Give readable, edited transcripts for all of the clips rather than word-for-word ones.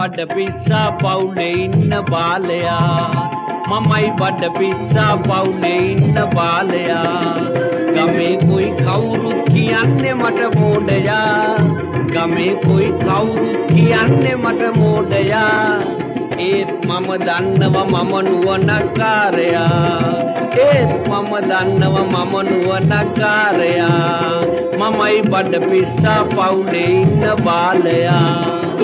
බඩ පිස්සා පවුලේ ඉන්න බාලයා මමයි බඩ පිස්සා පවුලේ ඉන්න බාලයා ගමේ කොයි කවුරුත් කියන්නේ මට මෝඩයා ගමේ කොයි කවුරුත් කියන්නේ මට මෝඩයා ඒත් මම දන්නවා මම නුවණකාරයා ඒත් මම දන්නවා මම නුවණකාරයා මමයි බඩ පිස්සා පවුලේ ඉන්න බාලයා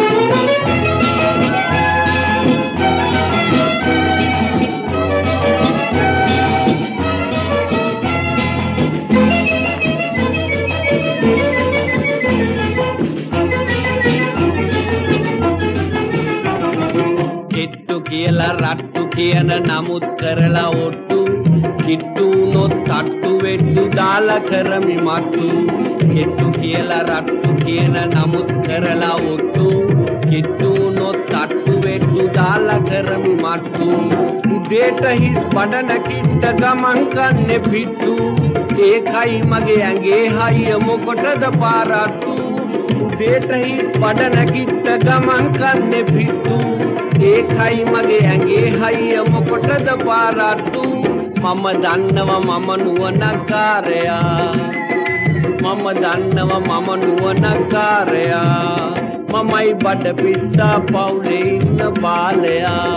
කියලා රට්ටු කියන නමුත් කරලා ඔට්ටු කිට්ටු නොත් තට්ටු වෙට්ටු දාලා කරමි මට්ටු කිට්ටු කියලා රට්ටු කියන නමුත් කරලා ඔට්ටු කිට්ටු නොත් තට්ටු වෙට්ටු දාලා කරමි මට්ටු උදේට හිස් බඩ නැකිට ගමන් කන්නේ පිට්ටු ඒකයි මගේ ඇඟේ හයිය මොකටද පාරට්ටු උදේට හිස් බඩ නැකිට ගමන් කන්නේ පිට්ටු ඒකයි මගේ ඇඟේ හයිය මොකටද පාරට්ටු මම දන්නවා මම නුවණකාරයා මම දන්නවා මම නුවණකාරයා මමයි බඩ පිස්සා පවුලේ ඉන්න බාලයා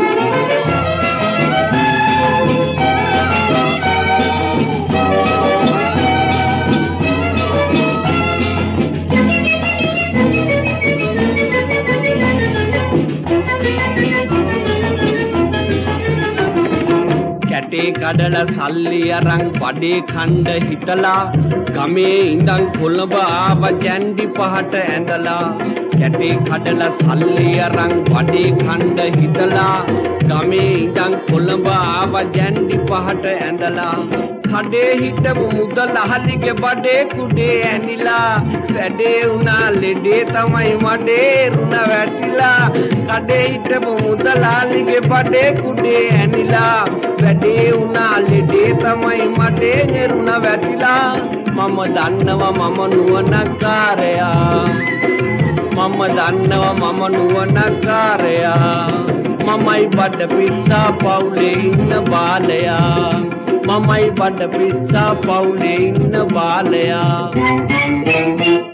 කැටේ කඩලා සල්ලි අරන් වඩේ කණ්ඩ හිතලා ගමේ ඉඳන් කොළඹ ආව ජැන්ඩි පහට ඇඳලා කැටේ කඩලා සල්ලි අරන් වඩේ කණ්ඩ හිතලා ගමේ ඉඳන් කොළඹ ආව ජැන්ඩි පහට ඇඳලා කඩේ හිටපු මුදලහලිගේ බඩේ කුඩේ ඇනිලා වැඩේ උනා ලෙඩේ තමයි මඩේ රුණ වැටිලා කඩේ හිටපු මුදලහලිගේ බඩේ කුඩේ ඇනිලා වැඩේ උනා ලෙඩේ තමයි මඩේ රුණ වැටිලා මම දන්නවා මම නුවණකාරයා මම දන්නවා මම නුවණකාරයා මමයි බඩ පිස්සා පවුලේ ඉන්න බාලයා මමයි බඩ පිස්සා පවුලේ ඉන්න බාලයා